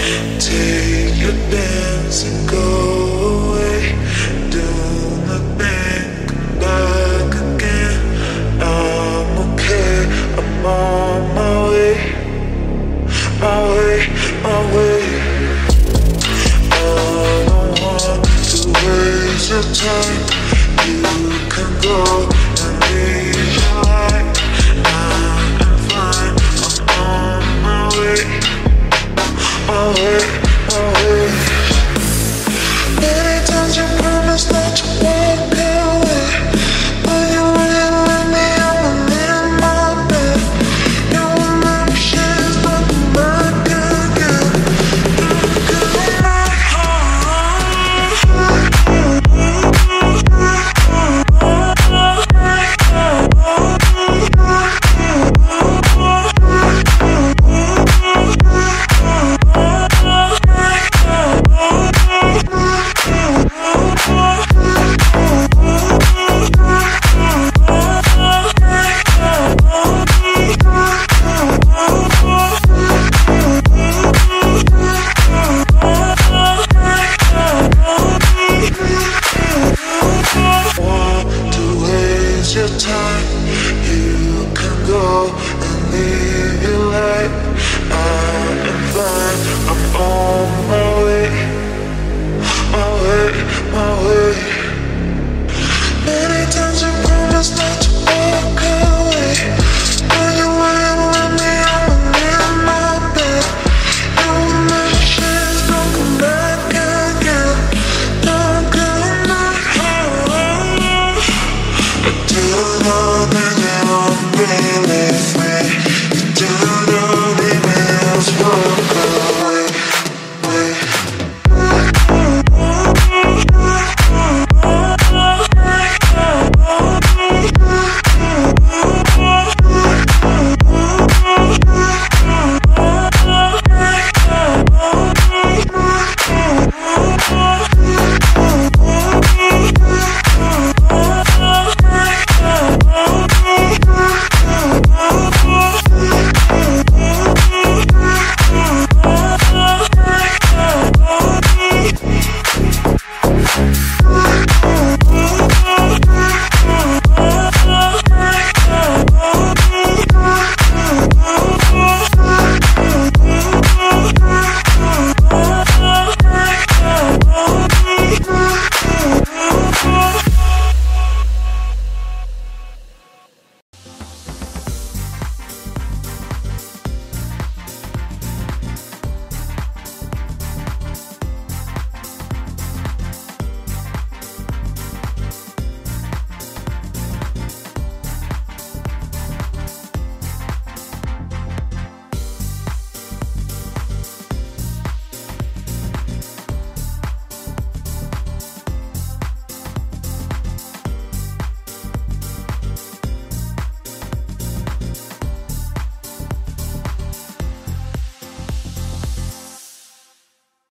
Take your dance and go away. Do nothing, come back again. I'm okay, I'm on my way. My way, my way. I don't want to waste your time. You can go and leave your light. I'm fine, I'm on my way. My way.